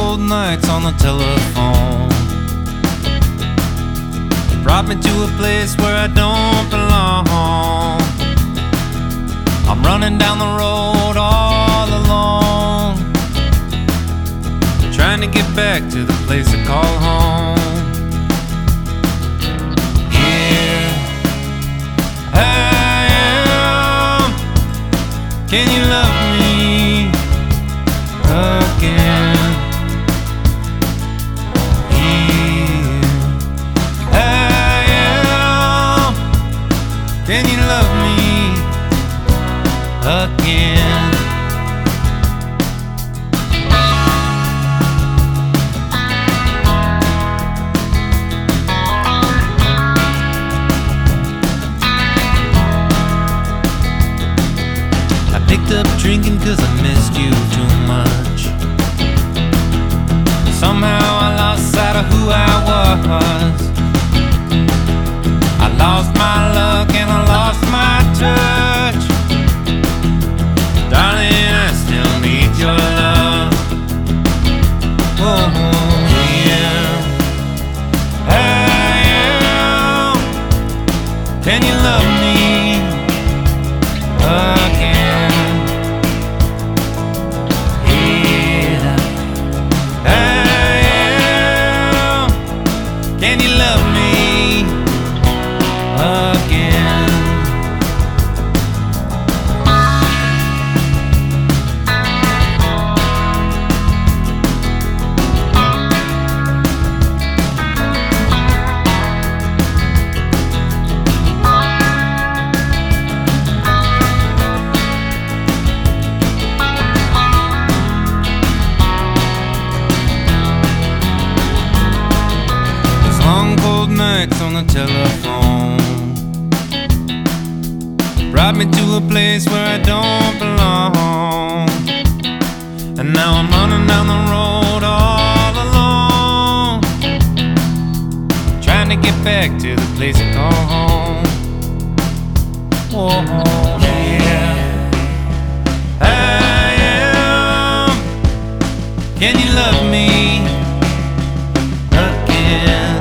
cold nights on the telephone brought me to a place where I don't belong. I'm running down the road all alone, trying to get back to the place I call home. Here I am. Can you love me again? Can you love me again? I picked up drinking 'cause I missed you too much. Somehow I lost sight of who I was. I lost my luck and I lost my touch. Darling, I still need your love. Oh, yeah, I am. Can you love me again? Yeah, I am. Can you love me again? These long cold nights on the telephone brought me to a place where I don't belong. And now I'm running down the road all alone, trying to get back to the place I call home. Oh, yeah, I am. Can you love me again?